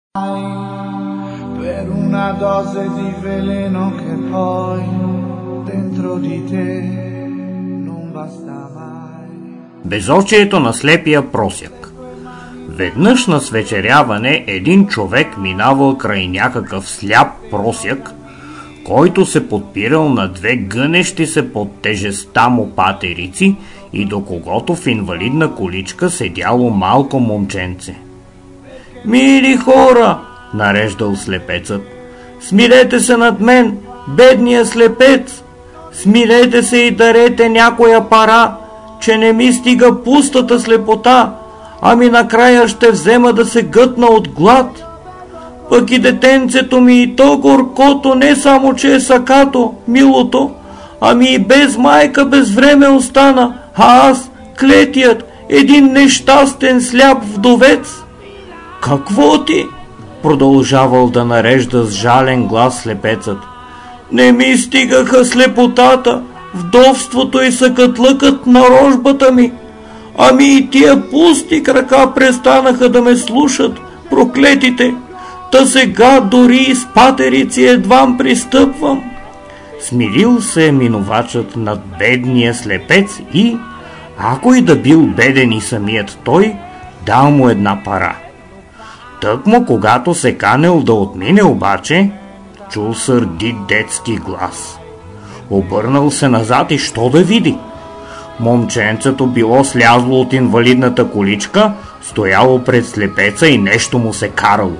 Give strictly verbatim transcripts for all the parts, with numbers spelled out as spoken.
Per una dose di veleno che poi dentro di te non basta mai. Безочието на слепия просяк. Веднъж на свечеряване един човек минавал край някакъв сляп просяк, който се подпирал на две гънещи се под тежестта му патерици и до когото в инвалидна количка седяло малко момченце. „Мили хора!“ нареждал слепецът. „Смилете се над мен, бедния слепец! Смилете се и дарете някоя пара, че не ми стига пустата слепота, ами накрая ще взема да се гътна от глад. Пък и детенцето ми и то горкото не само, че е сакато, милото, ами и без майка без време остана, а аз, клетият, един нещастен сляп вдовец.“ „Какво ти?“ продължавал да нарежда с жален глас слепецът. „Не ми стигаха слепотата, вдовството и съкатлъкът на рожбата ми, ами и тия пусти крака престанаха да ме слушат, проклетите, та сега дори и с патерици едвам пристъпвам.“ Смирил се минувачът над бедния слепец и, ако и да бил беден и самият той, дал му една пара. Тъкмо когато се канел да отмине обаче, чул сърдит детски глас. Обърнал се назад и що да види? Момченцето било слязло от инвалидната количка, стояло пред слепеца и нещо му се карало.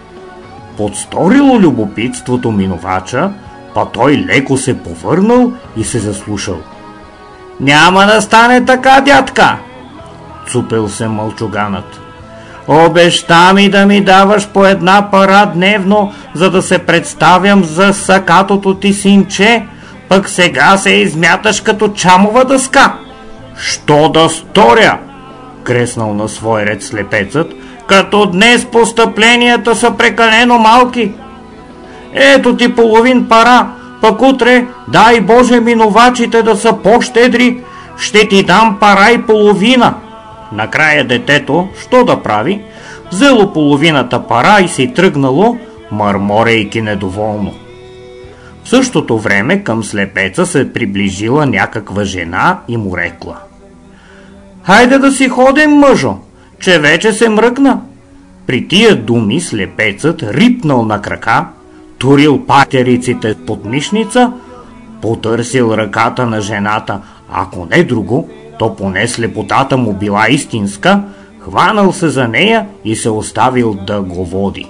Подсторило любопитството минувача, па той леко се повърнал и се заслушал. „Няма да стане така, дядка!“ цупел се мълчуганът. „Обеща ми да ми даваш по една пара дневно, за да се представям за сакатото ти синче, пък сега се измяташ като чамова дъска.“ „Що да сторя?“ креснал на свой ред слепецът, „като днес постъпленията са прекалено малки. Ето ти половин пара, пък утре, дай Боже минувачите да са по-щедри, ще ти дам пара и половина.“ Накрая детето, що да прави, взело половината пара и си тръгнало, мърморейки недоволно. В същото време към слепеца се приближила някаква жена и му рекла: „Хайде да си ходим, мъжо, че вече се мръкна.“ При тия думи слепецът рипнал на крака, турил патериците под мишница, потърсил ръката на жената, ако не друго, то поне слепотата му била истинска, хванал се за нея и се оставил да го води.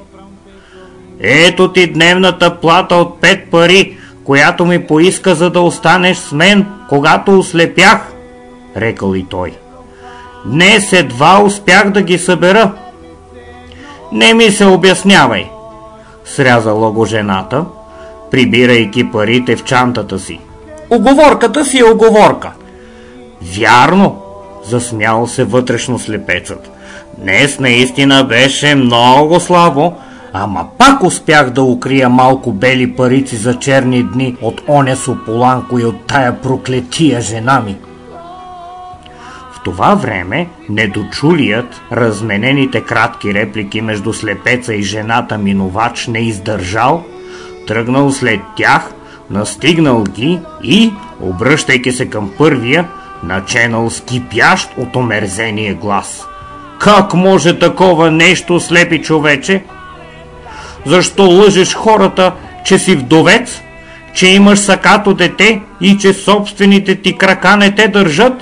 „Ето ти дневната плата от пет пари, която ми поиска, за да останеш с мен, когато ослепях“, рекал и той. „Днес едва успях да ги събера.“ „Не ми се обяснявай“, срязала го жената, прибирайки парите в чантата си. „Уговорката си е уговорка.“ „Вярно“, засмял се вътрешно слепецът. „Днес наистина беше много слабо, ама пак успях да укрия малко бели парици за черни дни от оня Сополанко и от тая проклетия жена ми.“ В това време недочулият разменените кратки реплики между слепеца и жената минувач не издържал, тръгнал след тях, настигнал ги и, обръщайки се към първия, наченал с кипящ от омерзение глас: „Как може такова нещо, слепи човече? Защо лъжеш хората, че си вдовец, че имаш сакато дете и че собствените ти крака не те държат?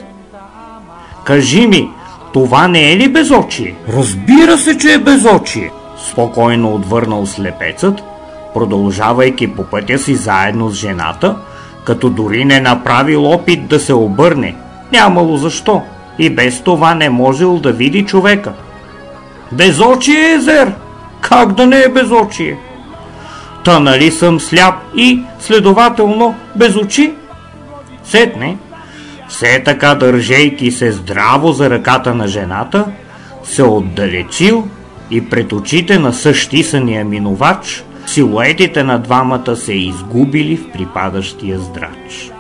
Кажи ми, това не е ли безочие?“ „Разбира се, че е безочие“, спокойно отвърнал слепецът, продължавайки по пътя си заедно с жената, като дори не направил опит да се обърне. Нямало защо, и без това не можел да види човека. „Безочие, Езер! Как да не е безочие? Та нали съм сляп и, следователно, без очи?“ Сетне, все така държейки се здраво за ръката на жената, се отдалечил и пред очите на същисания минувач силуетите на двамата се изгубили в припадащия здрач.